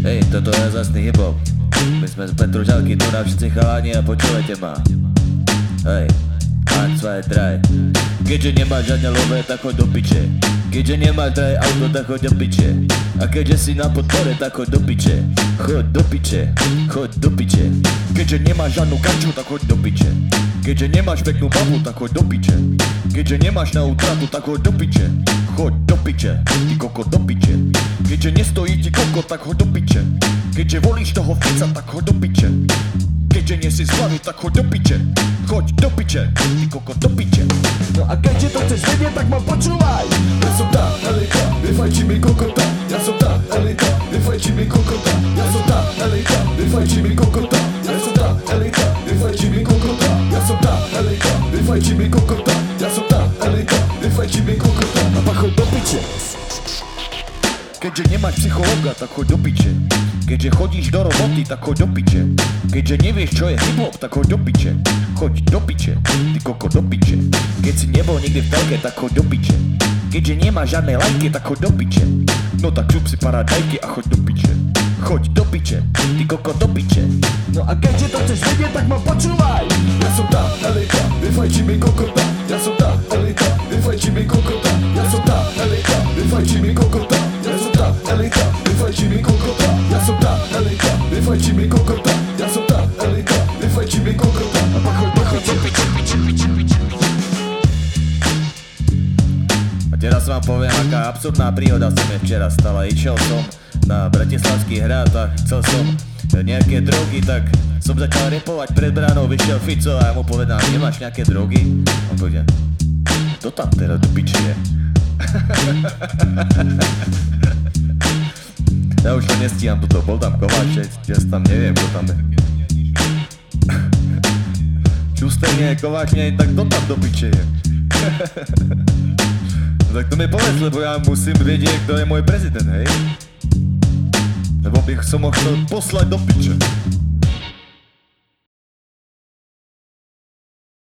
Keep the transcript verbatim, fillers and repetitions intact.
Hej, toto je zastný hip-hop. My sme z Petružalky, tu na všetci chalani a počúvajte ma. Hej, eins, zwei, drei. Keďže nemáš žiadne lové, tak choď do piče. Keďže nemáš drahé auto, tak choď do piče. A keďže si na podpore, tak choď do piče. Choď do piče, choď do piče. Keďže nemáš žiadnu kanču, tak choď do piče. Keďže nemáš peknú babu, tak choď do piče. Keďže nemáš na útratu, tak choď do piče. Choď do piče, ty koko do piče. Keďže nestojí ti koko, tak choď do piče. Keďže volíš toho Fica, tak choď do piče. Keďže nie si z hlavy, tak choď do piče. Choď do piče, ty koko do piče. No a keďže to chceš vedieť, tak ma počúvaj. Ja som tá elita, vyfajči mi kokota. Ja som tá elita, vyfajči mi kokota. Ja som tá elita, vyfajči mi kokota. Ja som tá elita, vyfajči mi kokota. Ja som tá elita, vyfajči mi kokota. Ja som tá elita, vyfajči mi kokota. A pa choď do piče. Keďže nemáš psychologa, tak choď do piče. Keďže chodíš do roboty, tak choď do piče. Keďže nevieš, čo je hip-hop, tak choď do piče. Choď do piče, ty koko do piče. Keď si nebol nikdy v telke, tak choď do piče. Keďže nemáš žiadne lajky, tak choď do piče. No tak čup si paradajky a choď do piče. Choď do piče, ty koko do piče. No a keďže to chceš vedieť, tak ma počúvaj. Ja som tá elita, vyfajči mi kokota. Ja som tá elita, vyfajči mi kokota. Ja som tá elita, vyfajči mi kokota. Ja som tá elita, vyfajči mi kokota. Ja som tá elita, vyfajči mi kokota. Ja som tá elita, vyfajči mi kokota. A pa choď, pa choď do piče, piče, piče, piče. A teraz vám poviem, aká absurdná príhoda sa mi včera stala. Išiel som na bratislavský hrad a chcel som nejaké drogy, tak som začal repovať pred bránou, vyšiel Fico a ja mu povedal, nemáš nejaké drogy? On povedal, kto tam teraz do piči je? Ja už to nestíham toto, bol tam Kováčec, ja tam neviem, kto tam je. Šuster nie je, Kováč nie je, tak kto tam do piče je? Tak to mi povedz, lebo ja musím vedieť, kto je môj prezident, hej? Lebo bych som ho chcel poslať do piče.